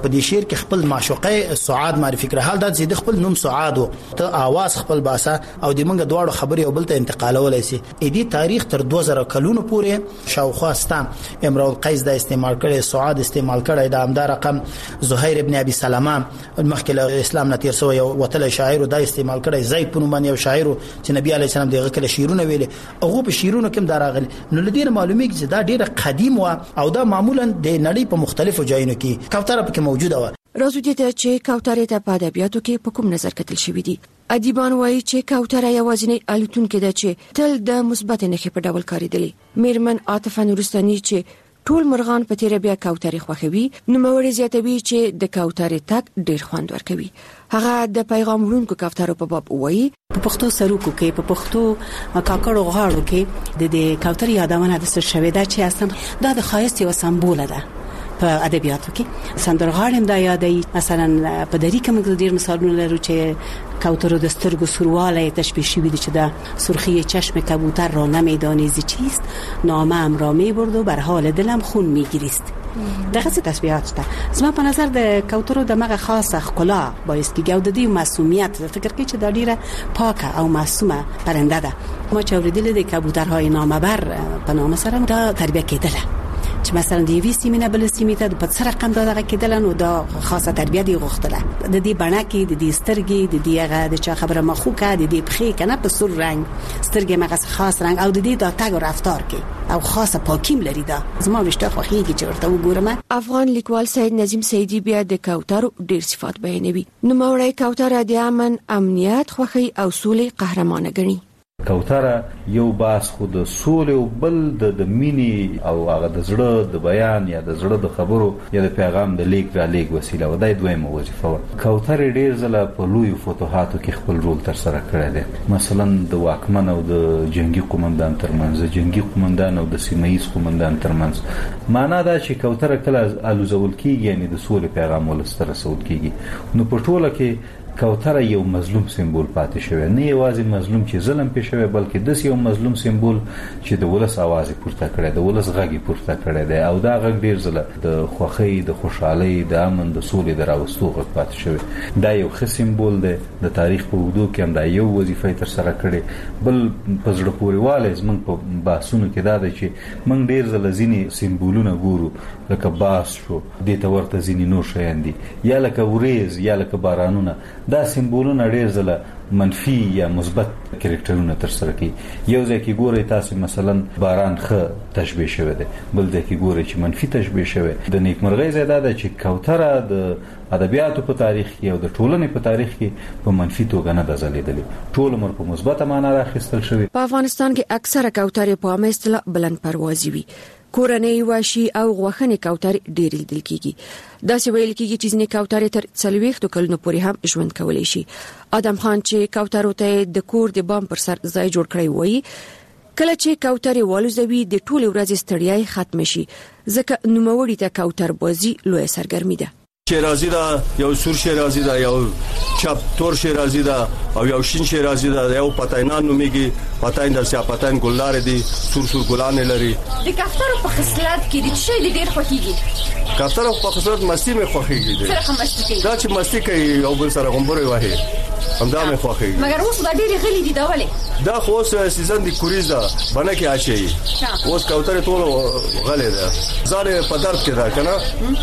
په دې شعر کې خپل معشوقه سعاد معرفي کړه. حال دا چې خپل نوم سعاد او ته आवाज خپل باسا او د منګه دواړو خبرې او بل ته انتقالولای شي. دې تاریخ تر 2000 کلونو پورې شاوخوا ستان امرؤ القیس دا استعمال کړي، سعاد استعمال کړي، دا همدا رقم زهیر ابن ابي سلمہ مخکې اسلام نه تیر سو یو وتل شاعر دا استعمال کړي، زید بن من یو شاعر چې نبی علی السلام دغه کله شعرونه ویلي، هغه په شعرونو کې دا راغلي. نو لدی معلومه چې دا ډیره قدیم و او دا معمولا د نړۍ په مختلفو ځایونو کې کوتره پکې موجوده و. راځو دې ته چې کوتره ته په ادبیاتو کې په کوم نظر کتل شوی دی. ادیبان وایي چې کوتره یوازینی الوتونکې ده چې تل د مثبت نښې په ډول کاریدلې. میرمن عاطفه نورستاني چې ټول مرغان په تیر بیا کوتره خوښوي، نو موري زیاتوي چې د کوتره تک ډیر خوند ورکوي. هغه د پیغام ورونکو کوترو په باب وایي په پښتو سروکو کې په پښتو کاکړو غاړو کې د کوتره یادونه د څه شوی دا چې اصلا دا د خایست یو سمبول ده په ادبیاتو کې. سندرغاړم دا یادای مثلا په دری کې موږ ډیر مثالونه لرو چې کوتره د سترګو سرواله تشبیه شوی دی چې دا سرخی چشم کبوتر را نمیدانیزی چیست، نامم را میبرد و بر حال دلم خون میگیریست. دغه څه تشبیهات ده. زما په نظر د کوتره دغه خاصه ښکلا باعث کې ګوددي معصومیت فکر کې چې دا ډیره پاکه او معصومه پرنده ده. ما چې اوریدل د کبوترهای نامبر په نام سره دا تربیه کېدله چې مثلا دی وی سیمینه بل سیمه ته په څه رقم دغه کېدل نو دا خاصه تربیه دی غوښتله. د دې بڼکې د دې سترګې د دې هغه د چا خبره مخوکه د دې پخې کنه په سور رنگ سترګې مغه خاص رنگ او د دې د تاګ او رفتار کې او خاصه پاکیم لري. دا زما وشته خوخیږي چې ورته وګورم. افغان لیکوال سید نظیم سیدی بیا د کوترو ډیر صفات بیانوي. نو موري کوتره د امن، امنیت، خوخي او سولې قهرمانه ګڼي. کوتره یو باس خو د سولې او بل د مینې او هغه د زړه د بیان یا د زړه د خبرو یا د پیغام د لیک را لیک وسیله و. دای دویمه وظیفه و. کوتره ډیر ځله په لوی فتوحاتو کې خپل رول تر سره کړی دی. مثلا د واکمن او د جنگي قومندان ترمنځ، د جنگي قومندان او د سیمه‌ایز قومندان ترمنځ. معنا دا چې کوتره کله الوزول کیږي یعنی د سولې پیغام ولستر رسول کیږي. نو په ټوله کې کوتره یو مظلوم سمبول پاتې شوی، نه یوازې مظلوم چې ظلم پې شوی بلکې د یو مظلوم سمبول چې د ولس आवाज پورته کړي، د ولس غږ پورته کړي دی او دا غږ ډیر ځله د خوښۍ، د خوشحالۍ، د امن، د سولې د راوستو غږ پاتې شوی. دا یو ښه سمبول دی. د تاریخ په اوږدو کې هم دا یو وظیفه تر سره کړي. بل په زړه پورېوالی زموږ په بحثونو کې دا دی چې موږ ډیر ځله ځینې سمبولونه ګورو لکه باس شو، دې ته ورته ځینې نور شیان دي، یا لکه وریځ یا لکه بارانونه. دا سمبولونه ډیر ځله منفي یا مثبت کریکټرونه تر سره کوي. یو ځای کې ګورئ تاسو مثلا باران ښه تشبیه شوی دی، بل ځای کې ګورئ چې منفي تشبیه شوی. د نیکمرغۍ ځای دا ده چې کوتره د ادبیاتو په تاریخ کې او د ټولنې په تاریخ کې په منفي توګه نه ده ځلېدلې، ټول عمر په مثبته معنا راخیستل شوی. په افغانستان کې اکثره کوترې په عامه اصطلاح بلند پروازي وي. کورنۍ، وحشي او غوښنې کوترې ډېرې لیدل کیږي. داسې ویل کیږي چې ځینې کوترې تر 40 کلونو پورې هم ژوند کولی شي. ادم خان چې کوترو ته د کور د بام پر سر ځای جوړ کړی وایي کله چې کوترې والوزوي د ټولې ورځې ستړیا ختم شي، ځکه نوموړي ته کوتر بازي لوی سرګرمي ده. شیرازی دا یو سور شیرازی دا یو چپ تور شیرازی دا او یو شین شیرازی دا یو پتاینان نومیږي. پتاین د سیاپتاین ګلدار دي، سور سور ګلان لري. د کفترو په خصلت کې د شی ډیر خوښيږي. کفترو په خصلت مستی مې خوښيږي. سره مستی کوي. دا چې مستی کوي او بل سره غومبره وهي همدا مې خوښيږي. مګر اوس دا ډیر غلي دي دا ولې؟ دا خو سیزن دی کوریز دا باندې کې اچي. اوس کوتره ټول غلې ده. ځاره په درد کې ده کنه.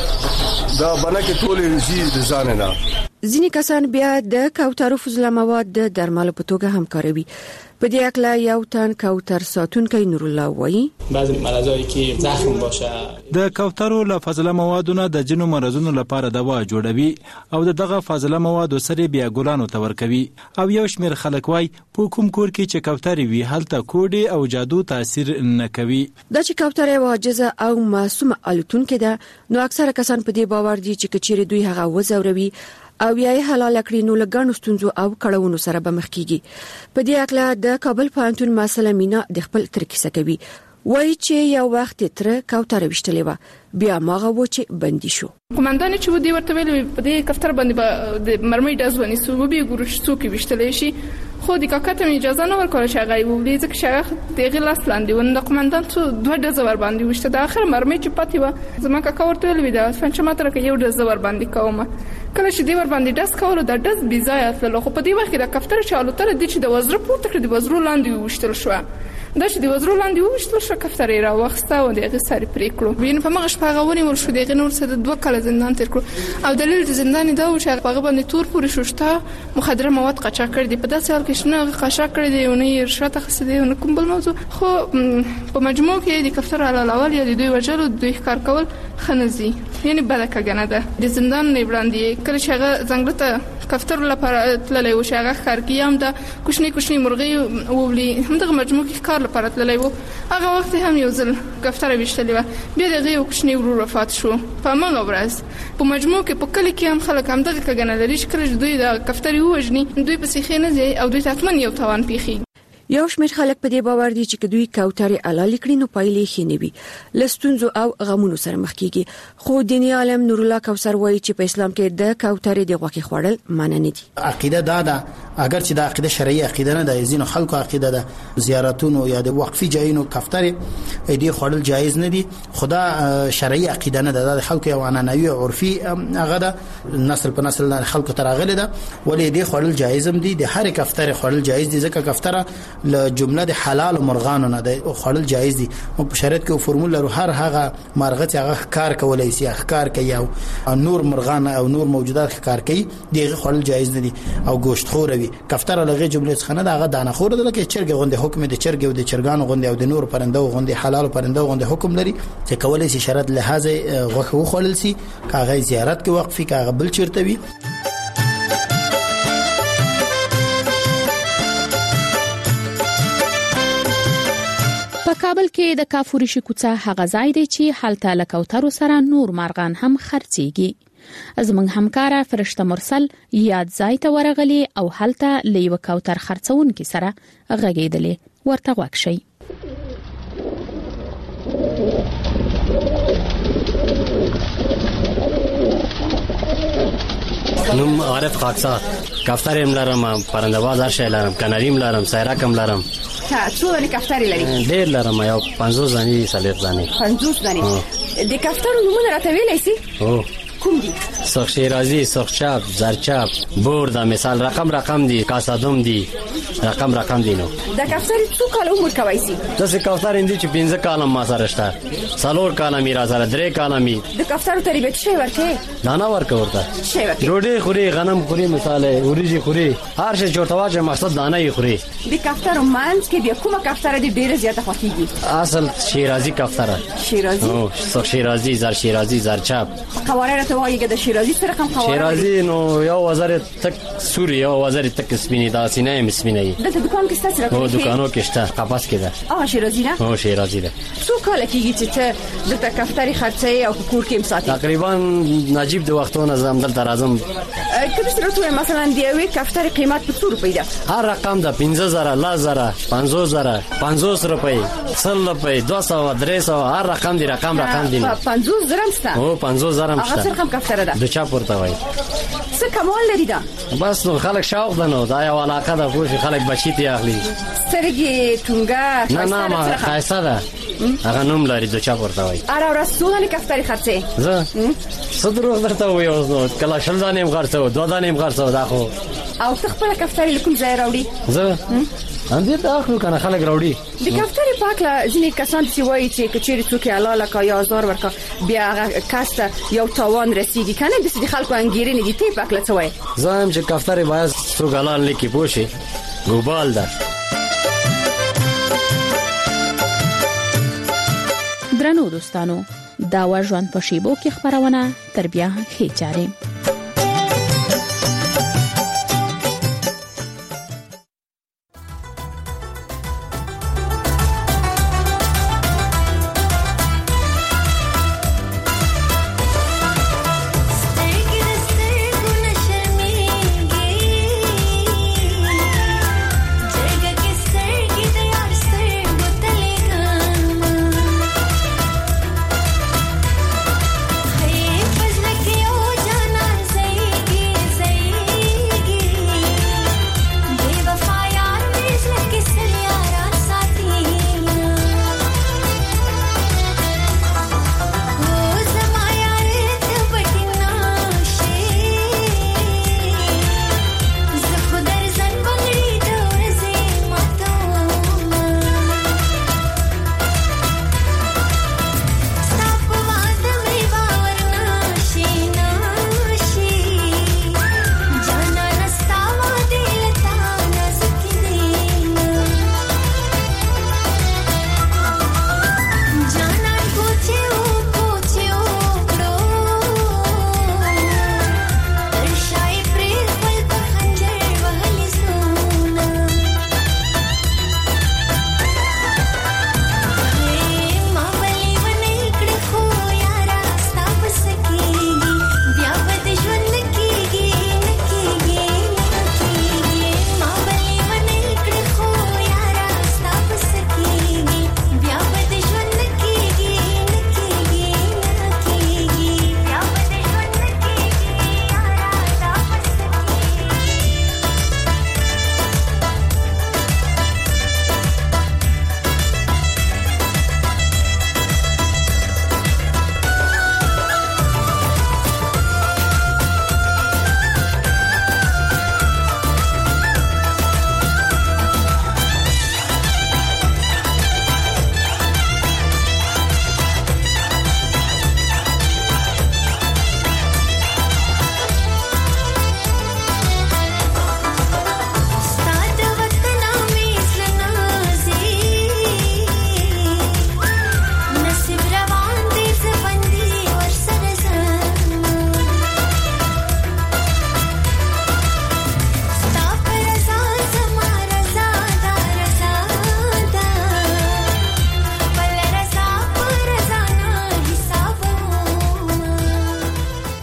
دا باندې کې ټول زی د ځان نه. ځینې کسان بیا د کوترو فضله مواد د درملو په توګه هم کاروي. په دې اړه یو تن کوتر ساتونکی نور الله وایي بعضی مرزایی که زخم باشه د کوترو له فضله موادونو د جنو مرزونو لپاره دوا جوړوي او دغه فضله مواد سره بیا ګلانو ته ورکوي. او یو شمیر خلک وایي په کوم کور کې چې کوترې وي هلته کوډي او جادو تاثیر نه کوي. دا چې کوترې واجزه او معصومه الوتونکې ده، نو اکثره کسان په دې باور دي چې کچېره دوی هغه وزوروي او یې حلال کړی نو لګانو ستونزو او کړهونو سره به مخ کیږي. په دې اړه د کابل پوهنتون مسله مینا د خپل ترکیسه کوي. وایي چې یو وخت تر کوتره وشتلې و بیا ماغه و چې بندي شو. قومندان چې ودی ورته ویل په دې کوتره باندې د مرمۍ داز باندې سو به ګورش څوک وشتلې شي خو د کاکته اجازه نه ورکوله چې هغه وولي ځکه چې هغه د هغې لاس لاندې و. نو د قمندان دوه ډزه ورباندې وشته. د اخر مرمۍ چې پاتې وه زما کاکا ورته ویل د عصفان چې ماته راکړه یو ډز زه ورباندې کوم. کله چې دې ورباندې ډز کولو دا ډز بې ځایه تللو. خو په دې وخت کې د کفتره چې الوتله دې چې د وزره پورته کړه د وزرو لاندې وویشتل شوه. دا چې د وزرو لاندې وویشتل شوه کفتره یې راواخیسته او د هغې سر یې پرې کړو. یعنې په مغه شپه هغه ونیول شو. د هغې نه ورسره 2 کاله زندان تېر کړو. او دلیل د زندان یې دا و چې هغه باندې تور پورې شو شته مخدره مواد قاچاق کړي دي. په داسې حال کې چې نه هغه قاچاق کړي دي او نه یې رشوت اخیستی دی او نه کوم بل موضوع. خو په مجموع کې د کفتره حلالول یا د دوی وژلو د دوی ښکار کول ښه نه ځي. یعنې بده کږنه ده. د زندان نه وړاندې کله چې هغه ځنګله ته کفترو لپاره تللی و چې هغه ښکار کې هم د کوچنۍ مرغۍ وولي همدغه مجموع کې ښکار لپاره تللی و. هغه وخت هم یو ځل کفتره ویشتلې وه. بیا د هغې یو کوچنی ورور وفات شو په همغه ورځ. په مجموع کې په کلي کې هم خلک همدغه کږنه لري چې کله چې دوی د کفترې ووژني دوی پسې ښې نه ځي او دوی ته حتما یو تاوان پیښیږي. یو شمېر خلک په دې باور دي چې دوی کوترې حلال کړي نو پایلې ښې نه وي. له ستونزو او غمونو سره مخ کیږي. خو دیني عالم نور الله کوثر وایي چې په اسلام کې د کوترې د غوښې خوړل منع نه دي. عقیده دا ده اگر چې د عقیده شرعي عقیده نه ده ځینو خلکو عقیده ده زیارتونو یا د وقفي ځایونو کوترې دې خوړل جایز نه دي. خدا شرعي عقیده نه ده. د خلکو یو عنعنوي عرفي هغه ده نسل په نسل خلکو تراغله ده. ولې دې خوړل جایز هم دي. د هر کوترې خوړل جایز دي ځکه کوتره له جمله د حلال او مرغانو نه ده خوړل جایز دي. او په شریعت کې فورمول لرو هر هغه مرغه چې هغه ښکار کولای شي ښکار کوي او نور مرغان او نور موجودات ښکار کوي دغه خوړل جایز نه دي او گوشت خور وي. کوتره لغه جمله څخه نه ده هغه دانه خور ده. لکه چرګ غونډه حکم د چرګ او د چرګانو غونډه او د نور پرنده غونډه حلال پرنده غونډه حکم لري چې کولای شي شرط لحاظ غوښه وخورل شي. کاغه زیارت کې وقفي کاغه بل چیرته وي. په کابل کې د کافورشي کوڅه هغه ځای دی چې هلته له کوترو سره نور مارغان هم خرڅيږي. زموږ همکاره فرشته مرسل یاد ځای ته ورغلي او هلته له یو کوتر خرڅونکو سره غږیدلې. ورته غوږ شئ. نوم عارف خاکسار. کوترم لرم، پرنده‌باز هر شی لرم، کناریم لرم، سایرکم لرم. څو دانې کوترې لري؟ ډېر لرم، یو 50 دانې 40 دانې. 50 دانې. د کوترو نومونه راته ویلای شي؟ هو. کوم دي؟ سرخ شیرازی، سرخ چاپ، زرچاپ، بورد مثال رقم دي، کاسادوم دي، رقم دي. نو د کوترې څو کال عمر کوي سي؟ د کوترې اندي چې 15 کال ما سره شته. څلور کال میرا سره 3 کال می. د کوترو تربیت شي ورته؟ دانا ورته. شي ورته. ډوډۍ خوري، غنم خوري، مثال اوریجی خوري، هر شي چورته واجه مقصد دانه یې خوري. د کوترو مانس کې بیا کومه کوتره دي ډیره زیاته خوښیږي؟ اصل شیرازی کوتره. شیرازی؟ او سرخ شیرازی، زر شیرازی، زرچاپ. قواره ته وایي د شیرازی سره کوم قواره؟ شیرازی نو یو وزارت تک سوري، یو وزارت تک سپینې دا سینې مسپینې. د دکان کې ستاسو راځي؟ او دکانو کې شته، قفس کې ده. شیرازی نه؟ او شیرازی ده. څو کال کېږي چې ته دلته کوترې خرڅې او کور کې مساتې؟ تقریبا نجیب د وختونو زم دلته راځم. کله چې راته مثلا دی یو کوترې قیمت په 100 روپۍ ده. هر رقم ده 15000 1000 50000 500 روپۍ 100 روپۍ 200 300 هر رقم دی. رقم دی. 50 درهم ست. او 50 درهم ست. هغه څه کوم کوتره ده؟ د چا پورته وای. څه کمال لري دا؟ بس نو خلک شوق ده. نو دا یو علاقه ده خو خلک بچی ته اخلي. سترګې ټونګه نه ما خاصه ده. هغه نوم لري د چا پورته وای. اره رسولانه کوترې خرڅې. زه صدروغ درته وایو نو کله شلدانې مغرڅو 2 دانې مغرڅو دا خو. او تخپل کوترې کوم ځای راوړي؟ زه اندې ته اخلو کنه خلک راوړي. د کوترې پاکله ځینې کسان چې وایي چې کچېری څوک حلاله کا یا آزار ورکا بیا هغه کاسته یو تاوان رسیدي کنه د خلکو انګیرنې دي. ته پاکله څه وایي؟ زه هم چې کوترې باید څوک حلال لیکي پوښي ګوبال ده. درنو دوستانو دا و ژوند په شیبو کې خبرونه تر بیا ښه چاره.